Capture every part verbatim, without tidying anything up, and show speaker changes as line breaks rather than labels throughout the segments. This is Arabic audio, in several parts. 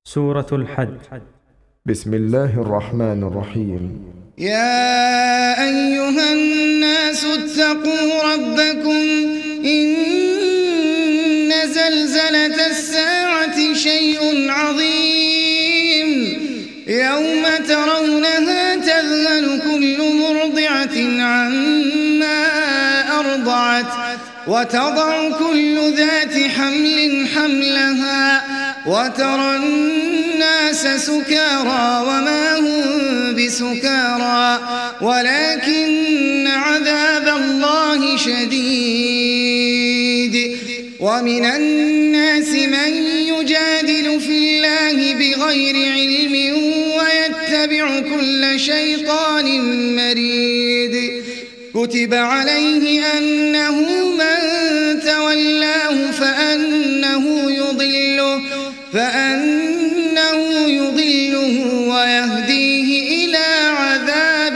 سورة الحج.
بسم الله الرحمن الرحيم.
يا أيها الناس اتقوا ربكم إن زلزلة الساعة شيء عظيم يوم ترونها تذهل كل مرضعة عما أرضعت وتضع كل ذات حمل حملها وترى الناس سكارى وما هم بسكارى ولكن عذاب الله شديد. ومن الناس من يجادل في الله بغير علم ويتبع كل شيطان مريد. كتب عليه أنه من تولاه فأنه يضله فأنه يضله ويهديه إلى عذاب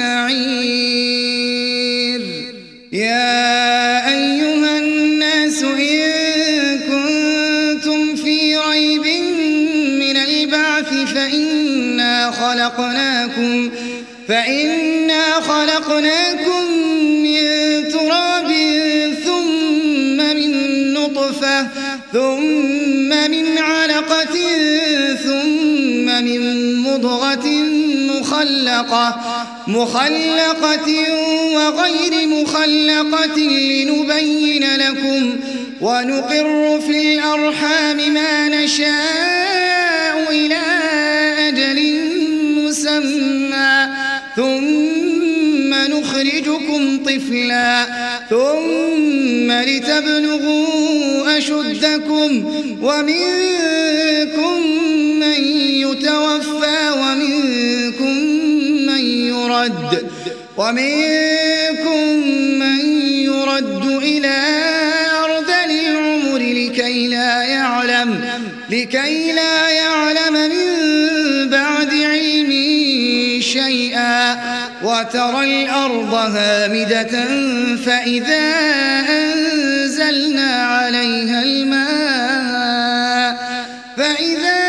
السعير. يا أيها الناس إن كنتم في ريب من البعث فإنا خلقناكم فإنا خلقناكم من تراب ثم من نطفة ثم من علقة ثم من مضغة مخلقة مخلقة وغير مخلقة لنبين لكم ونقر في الأرحام ما نشاء إلى أجل مسمى ثم نخرجكم طفلا ثم لتبلغوا أشدكم ومنكم من يتوفى ومنكم من يرد ومنكم من يرد إلى أرذل العمر لكي لا يعلم لكي لا يعلم من بعد علم شيئا. وترى الأرض هامدة فإذا أنزلنا عليها الماء فإذا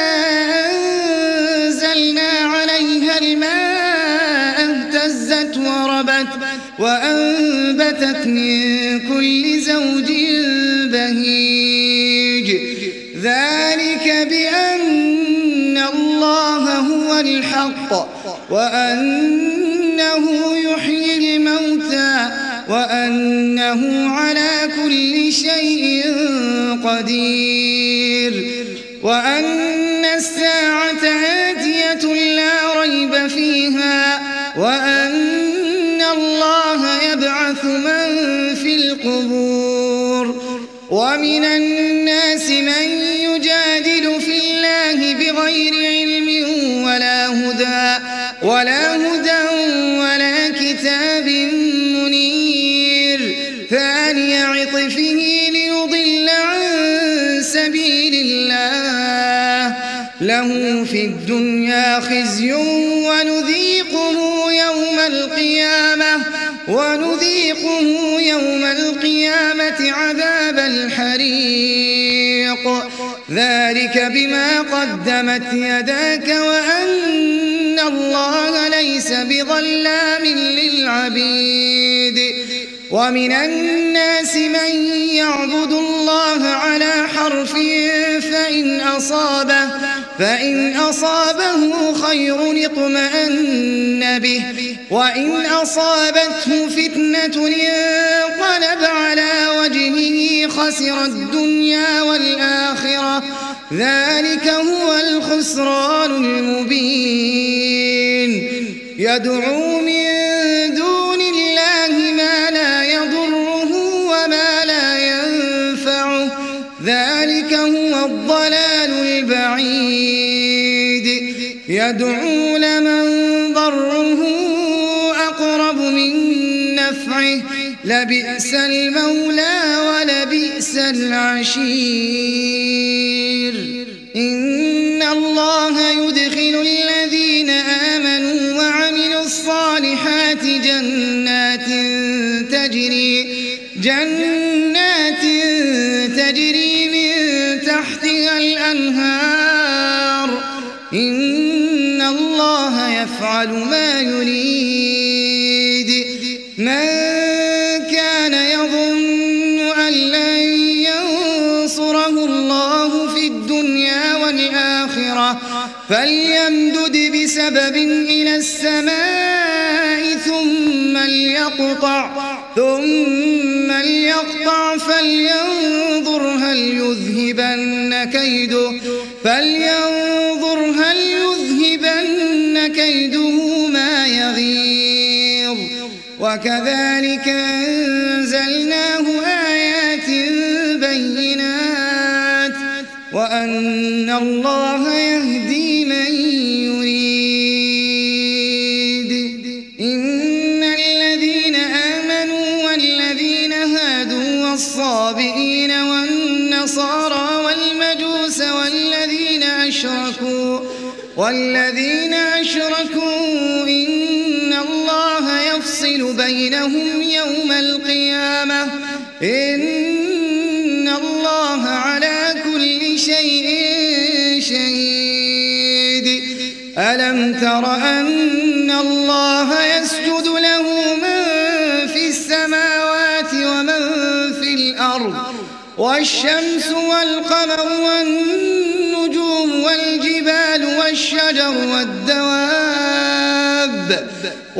أنزلنا عليها الماء اهتزت وربت وأنبتت من كل زوج بهيج. ذلك بأن الله هو الحق وأنه يحيي الموتى وأنه على كل شيء قدير وأن الساعة آتية لا ريب فيها وأن الله يبعث من في القبور. ومن الناس من يجادل في الله بغير علم ولا هدى ولا هدى ولا كتاب منير ثاني عطفه ليضل عن سبيل الله له في الدنيا خزي ونذيقه يوم القيامة ونذيقه يوم القيامة عذاب الحريق. ذلك بما قدمت يداك وأن الله ليس بظلام للعبيد. ومن الناس من يعبد الله على حرف فإن أصابه فإن أصابه خير اطمأن به وإن أصابته فتنة انقلب على وجهه خسر الدنيا والآخرة ذلك هو الخسران المبين. يدعو من دون الله ما لا يضره وما لا ينفعه ذلك هو الضلال البعيد. يدعو لمن ضره أقرب من نفعه لبئس المولى ولبئس العشير. إن الله يدخل الذين آمنوا وعملوا الصالحات جنات تجري جنات تجري من تحتها الأنهار يفعل ما يريد من كان يظن أن لن ينصره الله في الدنيا والآخرة فليمدد بسبب إلى السماء ثم ليقطع ثم ليقطع فلينظر هل يذهبن كيده فلينظر هل يذهبن كيده ما يغيظ وكذلك أنزلناه آيات بينات وأن الله يهدي من يريد إن الذين آمنوا والذين هادوا والصابئين والنصارى والمجوس والذين أشركوا والذين أشركوا إن الله يفصل بينهم يوم القيامة إن الله على كل شيء شهيد ألم تر أن الله يسجد له من في السماوات ومن في الأرض والشمس والقمر والنجوم والجبال والشجر والدواب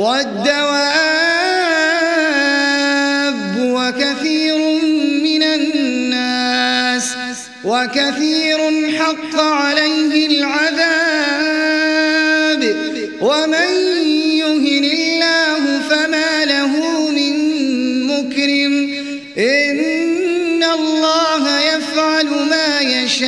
والدواب وكثير من الناس وكثير حق عليه العذاب ومن يهن الله فما له من مكرم إن الله يفعل ما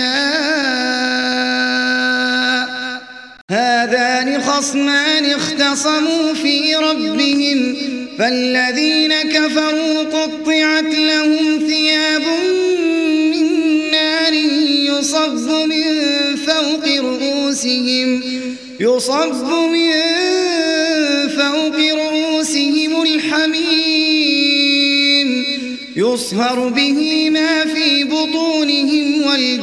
يشاء هذان خصمان اختصموا في ربهم فالذين كفروا قطعت لهم ثياب من نار يصب من فوق رؤوسهم يصب من فوق رؤوسهم الحميم يصهر به ما في بطونهم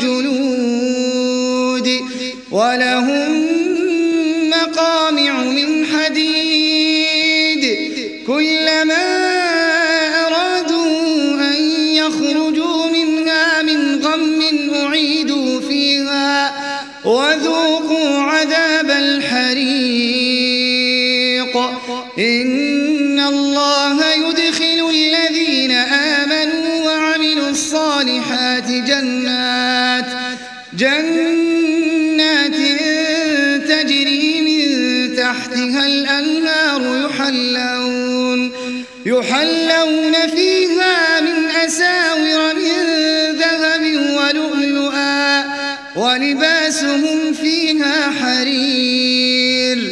والجلود ولهم مقامع من حديد كلما أرادوا أن يخرجوا منها من غم أعيدوا فيها وذوقوا عذاب الحريق إن الله يدخل الذين آمنوا وعملوا الصالحات جنات جنات تجري من تحتها الأنهار يحلون يحلون فيها من أساور من ذهب ولؤلؤا ولباسهم فيها حرير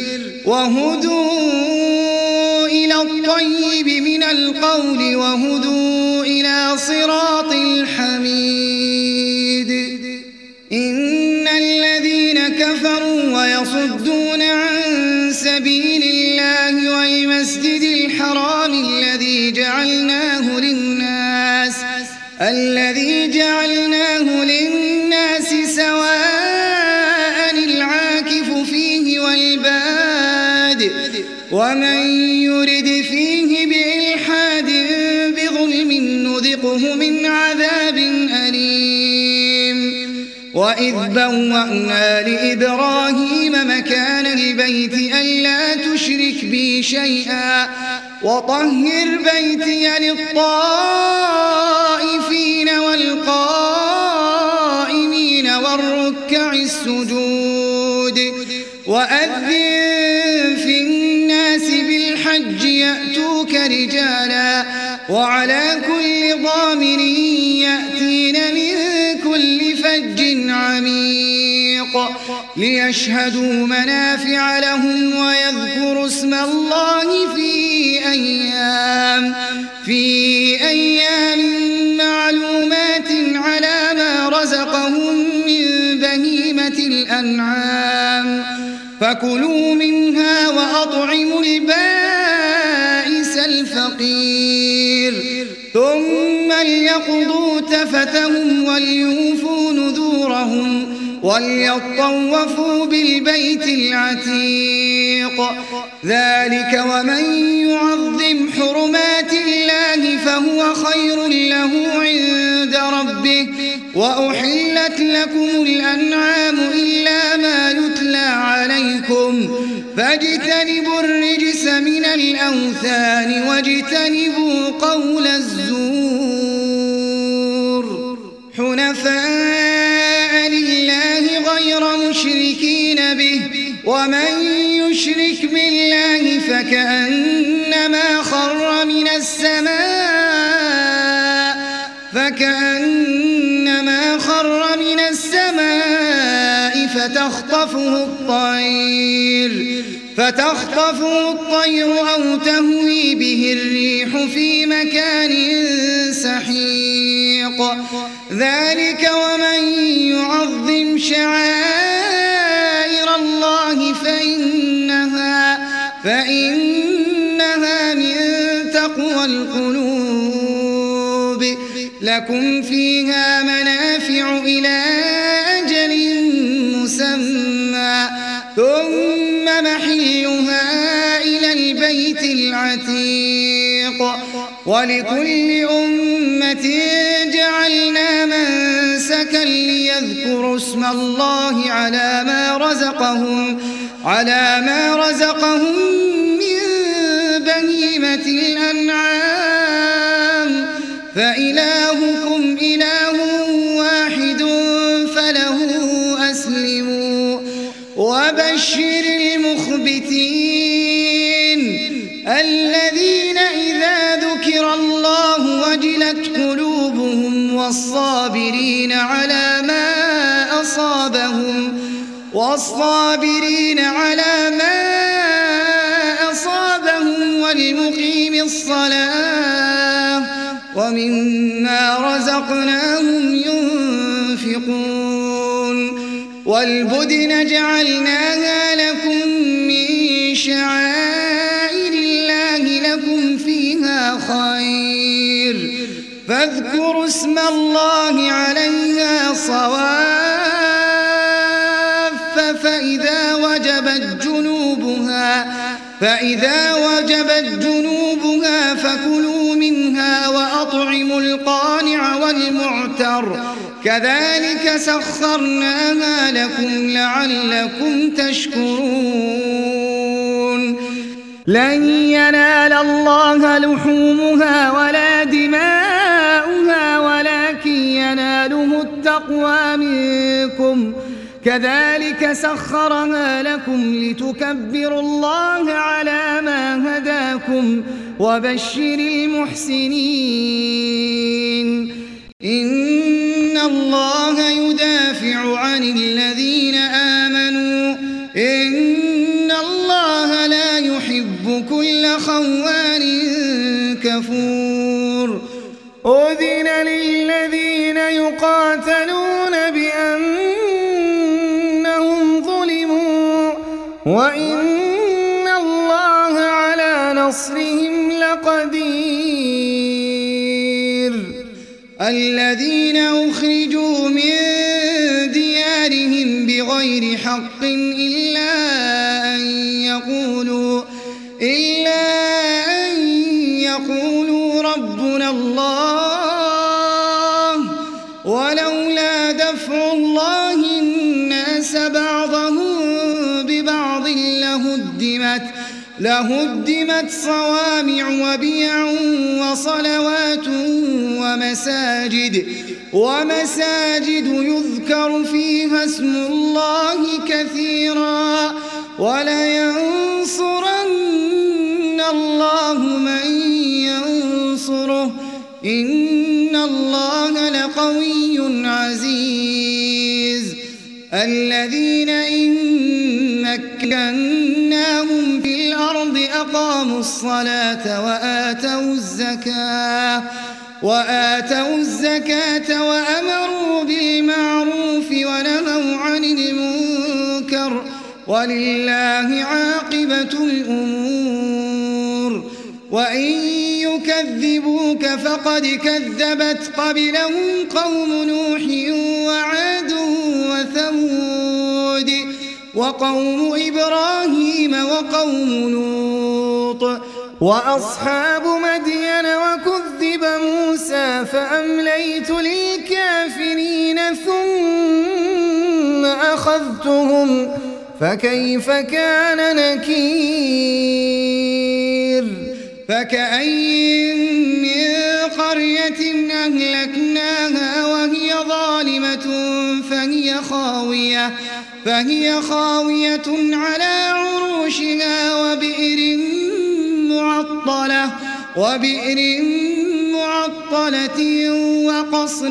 وهدوا إلى الطيب من القول وهدوا إلى صراط الحميد إن الذين كفروا ويصدون عن سبيل الله والمسجد الحرام الذي جعلناه للناس الذي جعلناه للناس سواء العاكف فيه والباد ومن يرد فيه بإلحاد بظلم نذقه من عذاب أليم وإذ بوأنا لإبراهيم مكان البيت ألا تشرك بي شيئا وطهر بيتي للطائفين والقائمين والركع السجود وأذن في الناس بالحج يأتوك رجالا وعلى كل ضامر يأتين من كل فج عميق ليشهدوا منافع لهم ويذكروا اسم الله في أيام في أيام معلومات على ما رزقهم من بهيمة الأنعام فكلوا منها وأطعموا البائس الفقير ثم ليقضوا تفثهم وليوفوا نذورهم وليطوفوا بالبيت العتيق. ذلك ومن يعظم حرمات الله فهو خير له عند ربه. وأحلت لكم الأنعام إلا ما يتلى عليكم فاجتنبوا الرجس من الأوثان واجتنبوا قول الزور حنفاء لله غير مشركين به. ومن يشرك بالله فكأنما خر من السماء فكأنما خر من السماء فتخطفه الطير فتخطفه الطير أو تهوي به الريح في مكان سحيق. ذلك ومن يعظم شعائر الله فإنها, فإنها من تقوى القلوب. لكم فيها منافع إلى أجل مسمى ثم محلها إلى البيت العتيق. ولكل أمة جعلنا منسكا ليذكروا اسم الله على ما رزقهم على ما رزقهم من بهيمة الأنعام فإلهكم إله واحد فله أسلموا. وبشر المخبتين الذين إذا ذكر الله وجلت قلوبهم والصابرين على ما أصابهم والصابرين على ما أصابهم والمقيم الصلاة ومما رزقناهم ينفقون. والبدن جعلناها لكم من شعائر الله لكم فيها خير فاذكروا اسم الله عليها صواف فإذا وجبت جنوبها فإذا وجبت جنوبها فكلوا منها وأطعموا القانع والمعتر كذلك سخرناها لكم لعلكم تشكرون.
لن ينال الله لحومها ولا دماؤها ولكن يناله التقوى منكم كذلك سخرها لكم لتكبروا الله على ما هداكم وبشر المحسنين. إن الله يدافع عن الذين آمنوا إن الله لا يحب كل خوان كفور. أذن للذين يقاتلون بأنهم ظلموا وإن الله على نصرهم لقدير. الذين أخرجوا من ديارهم بغير حق إلا أن يقولوا إلا أن يقولوا ربنا الله ولولا دفع الله الناس بعضهم ببعض لهدمت لهدمت صوامع وبيع وصلوات ومساجد ومساجد يذكر فيها اسم الله كثيرا ولينصرن الله من ينصره إن الله لقوي عزيز. الذين إن مكناهم في الأرض أقاموا الصلاة وآتوا الزكاة وآتوا الزكاة وأمروا بالمعروف ونهوا عن المنكر ولله عاقبة الأمور. وإن يكذبوك فقد كذبت قبلهم قوم نوح وعاد وثمود وقوم إبراهيم وقوم لوط وأصحاب مدين وكذب موسى فأمليت للكافرين ثم أخذتهم فكيف كان نكير فكأي من قرية أهلكناها وهي ظالمة فهي خاوية فهي خاوية على عروشها وبئر معطلة وبئر معطلة وقصر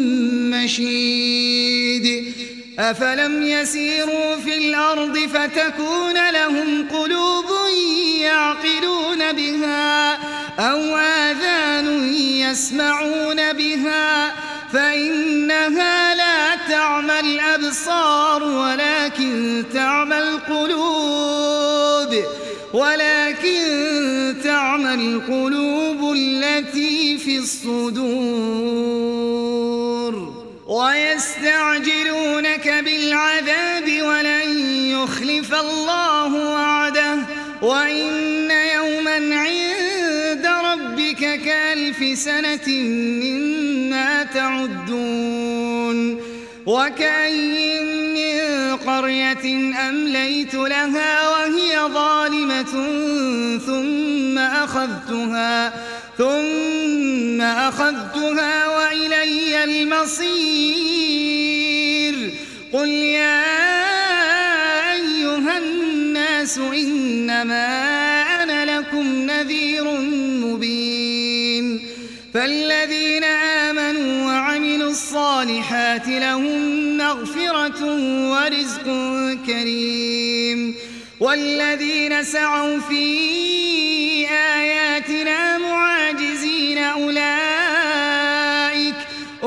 مشيد أفلم يسيروا في الأرض فتكون لهم قلوب يعقلون بها أو آذان يسمعون بها فإنها لا تعمى الأبصار ولكن تعمى القلوب ولكن تعمى القلوب التي في الصدور ويستعجلونك بالعذاب ولن يخلف الله وعده وإن يوما عند ربك كألف سنة مما تعدون وكأي من قرية أمليت لها وهي ظالمة ثم أخذتها ثم أخذتها وإلي المصير قل يا أيها الناس إنما أنا لكم نذير مبين فالذين آمنوا وعملوا الصالحات لهم مغفرة ورزق كريم والذين سعوا في آياتنا معاجزين أولئك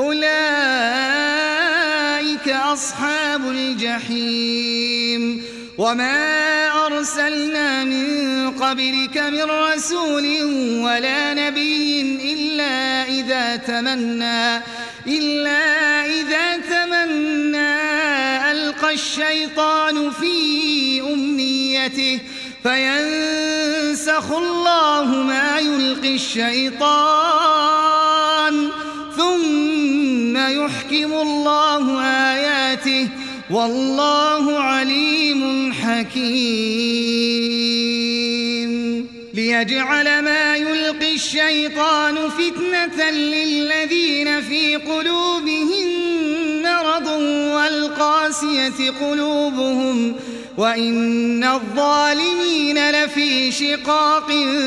أولئك أصحاب الجحيم وما أرسلنا من قبلك من رسول ولا نبي إلا إذا تمنى إلا إذا تمنى ألقى الشيطان في أمنيته فينسخ الله ما يلقي الشيطان ثم يحكم الله آياته والله عليم حكيم ليجعل ما يلقي الشيطان فتنة للذين في قلوبهم مرض والقاسية قلوبهم وإن الظالمين لفي شقاق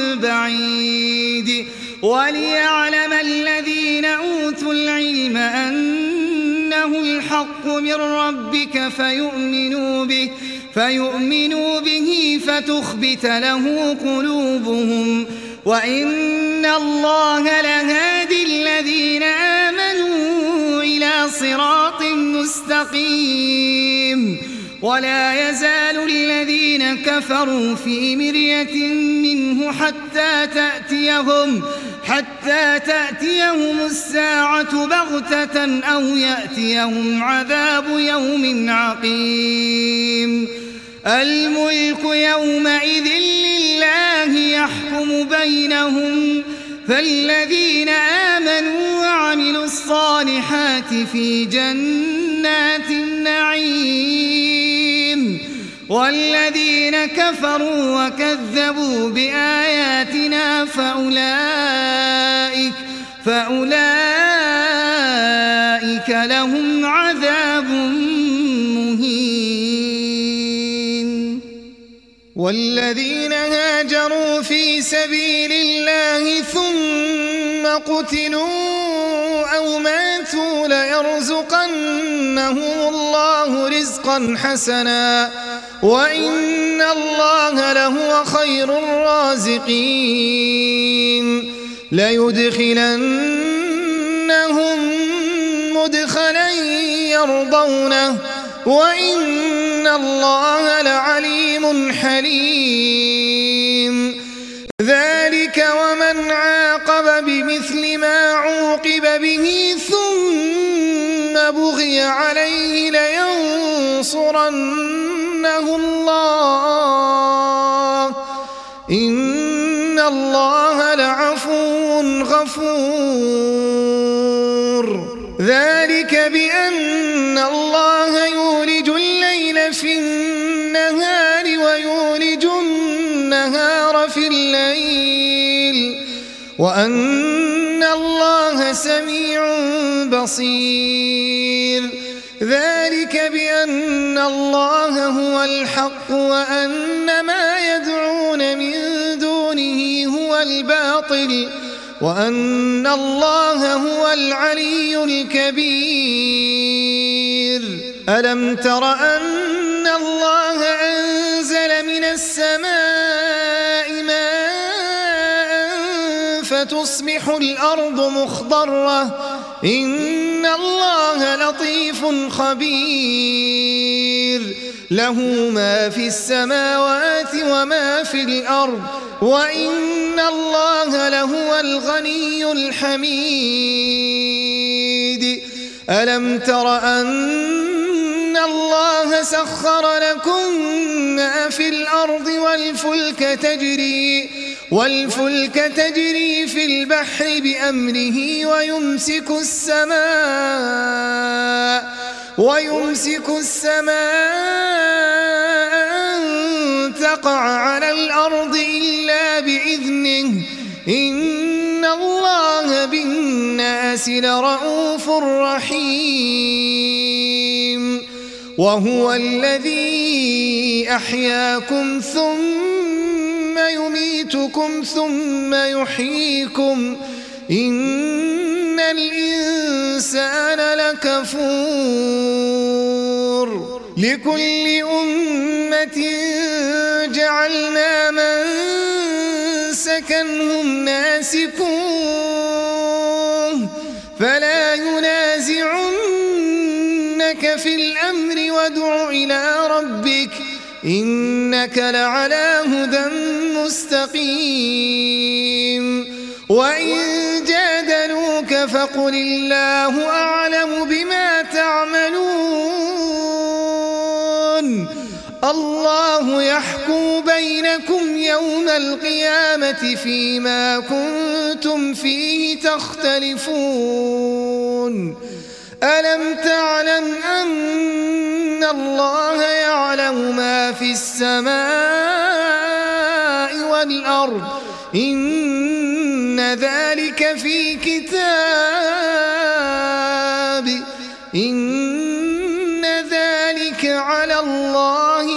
بعيد وليعلم الذين أوتوا العلم أنه الحق من ربك فيؤمنوا به فيؤمنوا به فتخبت له قلوبهم وإن الله لهادي الذين آمنوا إلى صراط مستقيم ولا يزال الذين كفروا في مرية منه حتى تأتيهم حتى تأتيهم الساعة بغتة أو يأتيهم عذاب يوم عقيم الملك يومئذ لله يحكم بينهم فالذين آمنوا وعملوا الصالحات في جنات النعيم والذين كفروا وكذبوا بآياتنا فأولئك فأولئك لهم عذاب مهين والذين هاجروا في سبيل الله ثم قتلوا أو ماتوا ليرزقنهم الله رزقا حسنا وإن الله لهو خير الرازقين ليدخلنهم مدخلا يرضونه وإن الله لعليم حليم ذلك ومن عاقب إنه الله إن الله لعفو غفور. ذلك بأن الله يولج الليل في النهار ويولج النهار في الليل وأن الله سميع بصير. ذلك بأن الله هو الحق وأن ما يدعون من دونه هو الباطل وأن الله هو العلي الكبير. ألم تر أن الله أنزل من السماء ماء فتصبح الأرض مخضرة إن الله لطيف خبير. له ما في السماوات وما في الأرض وإن الله لهو الغني الحميد. ألم تر أن الله سخر لكم ما في الأرض والفلك تجري والفلك تجري في البحر بأمره ويمسك السماء ويمسك السماء أن تقع على الأرض إلا بإذنه إن الله بالناس لرءوف رحيم. وهو الذي أحياكم ثم يميتكم ثم يحييكم إن الإنسان لكفور. لكل أمة جعلنا منسكا هم ناسكوه فلا ينازعنك في الأمر وادع إلى ربك إنك لعلى هدى مستقيم. وإن جادلوك فقل الله أعلم بما تعملون الله يحكم بينكم يوم القيامة فيما كنتم فيه تختلفون. ألم تعلم أن الله يعلم ما في السماء والأرض إن ذلك في كتاب إن ذلك على الله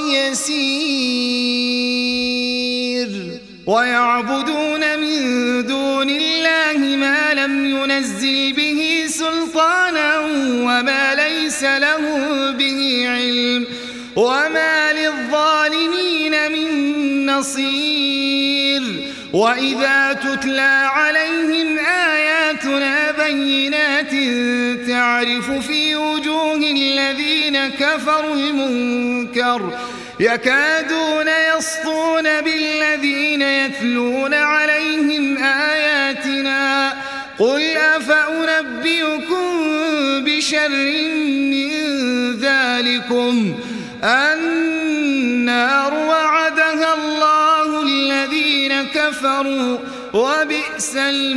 يسير. ويعبدون من دون الله ما لم ينزل به سلطانا وما ليس له به علم وما للظالمين من نصير. وإذا تتلى عليهم آياتنا بينات تعرف في وجوه الذين كفروا المنكر يكادون يسطون بالذين يتلون عليهم آياتنا قل أفأنبئكم بشر من ذلكم النار وعدها الله الذين كفروا وبئس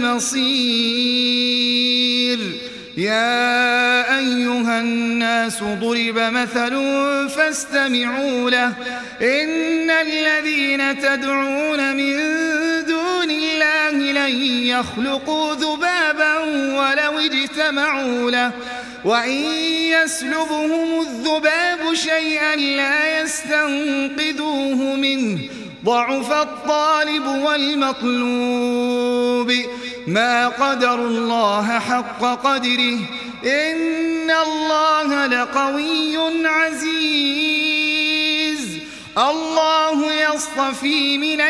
المصير. يا أيها الناس ضرب مثل فاستمعوا له إن الذين تدعون من دون الله لن يخلقوا ذبابا ولو اجتمعوا له وإن يسلبهم الذباب شيئا لا يستنقذوه منه ضعف الطالب والمطلوب ما قدر الله حق قدره إن الله لقوي عزيز. الله يصطفي من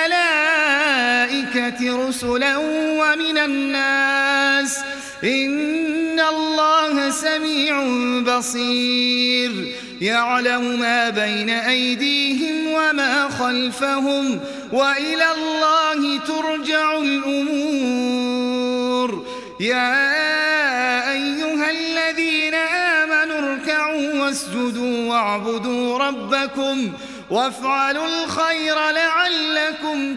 الملائكة رسلا ومن الناس إن الله سميع بصير. يعلم ما بين أيديهم وما خلفهم وإلى الله ترجع الأمور. يا أيها الذين آمنوا اركعوا واسجدوا واعبدوا ربكم وافعلوا الخير لعلكم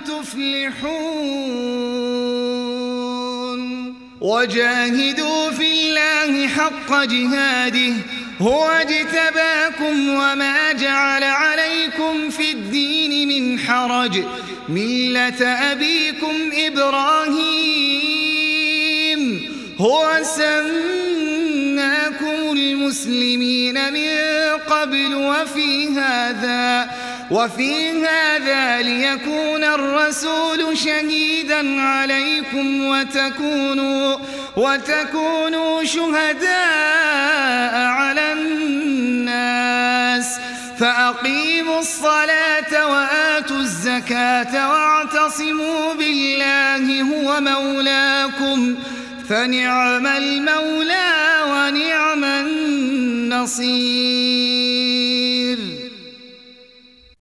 تفلحون وجاهدوا في الله حق جهاده هو اجتباكم وما جعل عليكم في الدين من حرج ملة أبيكم إبراهيم هو سماكم المسلمين من قبل وفي هذا وفي هذا ليكون الرسول شهيدا عليكم وتكونوا وتكونوا شهداء على الناس فأقيموا الصلاة وآتوا الزكاة واعتصموا بالله هو مولاكم فنعم المولى ونعم النصير.